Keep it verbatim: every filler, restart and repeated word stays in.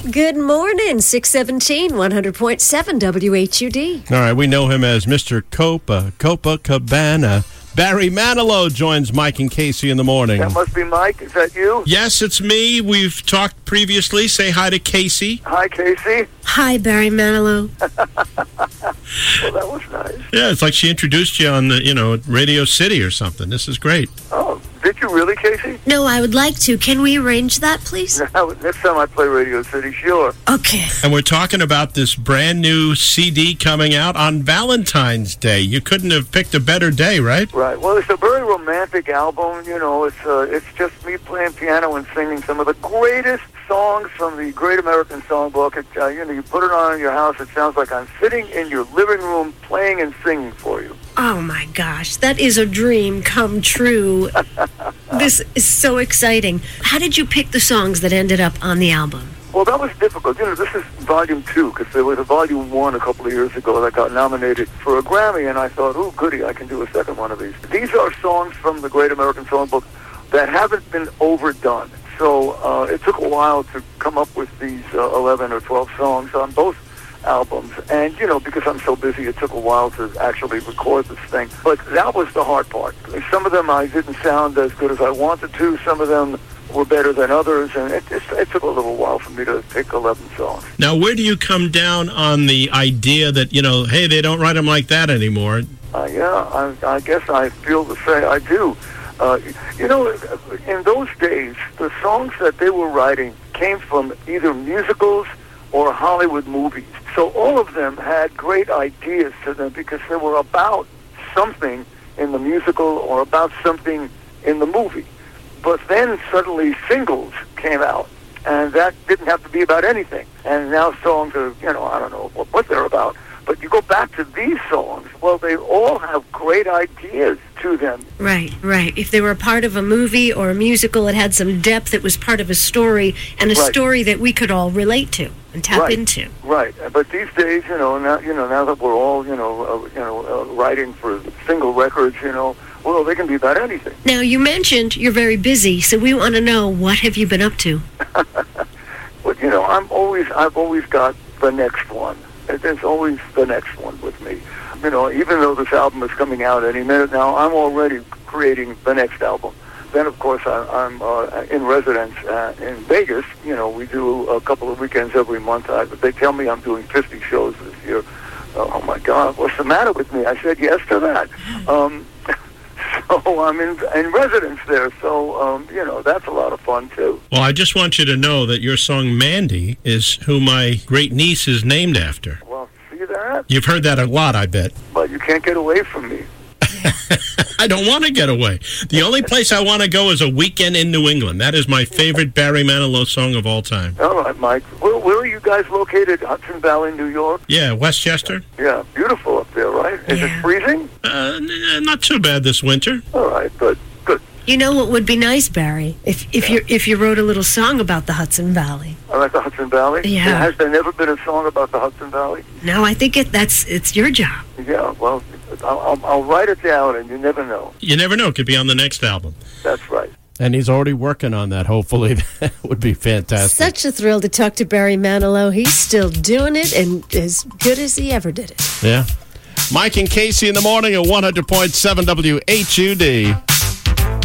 Good morning, six seventeen, one hundred point seven W H U D. All right, we know him as Mister Copa, Copacabana. Barry Manilow joins Mike and Casey in the morning. That must be Mike. Is that you? Yes, it's me. We've talked previously. Say hi to Casey. Hi, Casey. Hi, Barry Manilow. Well, that was nice. Yeah, it's like she introduced you on the, you know, Radio City or something. This is great. Oh, did you really, Casey? No, I would like to. Can we arrange that, please? Next time I play Radio City, sure. Okay. And we're talking about this brand new C D coming out on Valentine's Day. You couldn't have picked a better day, right? Right. Well, it's a very romantic album. You know, it's uh, it's just me playing piano and singing some of the greatest songs from the Great American Songbook. It, uh, you know, you put it on in your house, it sounds like I'm sitting in your living room playing and singing for you. Oh, my gosh. That is a dream come true. This is so exciting. How did you pick the songs that ended up on the album? Well, that was difficult. You know, this is volume two, because there was a volume one a couple of years ago that got nominated for a Grammy, and I thought, oh, goody, I can do a second one of these. These are songs from the Great American Songbook that haven't been overdone. So uh, it took a while to come up with these uh, eleven or twelve songs on both albums. And, you know, because I'm so busy, it took a while to actually record this thing. But that was the hard part. Some of them I didn't sound as good as I wanted to. Some of them were better than others. And it, it, it took a little while for me to pick eleven songs. Now, where do you come down on the idea that, you know, hey, they don't write them like that anymore? Uh, yeah, I, I guess I feel the same. I do. Uh, you know, in those days, the songs that they were writing came from either musicals or Hollywood movies. So all of them had great ideas to them because they were about something in the musical or about something in the movie. But then suddenly singles came out, and that didn't have to be about anything. And now songs are, you know, I don't know what, what they're about. But you go back to these songs, well, they all have great ideas to them. Right, right. If they were a part of a movie or a musical, it had some depth. It was part of a story, and a Right. story that we could all relate to and tap Right. into. Right, but these days, you know, now you know now that we're all, you know, uh, you know, uh, writing for single records, you know, well, they can be about anything. Now, you mentioned you're very busy, so we want to know, what have you been up to? But you know, I'm always, I've always got the next one. There's always the next one with me. You know, even though this album is coming out any minute now, I'm already creating the next album. Then, of course, I, I'm uh, in residence uh, in Vegas. You know, we do a couple of weekends every month. I, they tell me I'm doing fifty shows this year. Oh, my God, what's the matter with me? I said yes to that. Um, so I'm in, in residence there. So, um, you know, that's a lot of fun, too. Well, I just want you to know that your song Mandy is who my great niece is named after. Well, see that? You've heard that a lot, I bet. But you can't get away from me. I don't want to get away. The only place I want to go is a weekend in New England. That is my favorite Barry Manilow song of all time. All right, Mike. Where, where are you guys located? Hudson Valley, New York? Yeah, Westchester. Yeah, beautiful up there, right? Is Yeah. it freezing? Uh, n- not too bad this winter. All right, good, good. You know what would be nice, Barry? If if you if you wrote a little song about the Hudson Valley. I like the Hudson Valley. Yeah. Has there never been a song about the Hudson Valley? No, I think it that's it's your job. Yeah, well, I'll, I'll, I'll write it down, and you never know. You never know. It could be on the next album. That's right. And he's already working on that, hopefully. That would be fantastic. Such a thrill to talk to Barry Manilow. He's still doing it and as good as he ever did it. Yeah. Mike and Casey in the morning at one hundred point seven W H U D.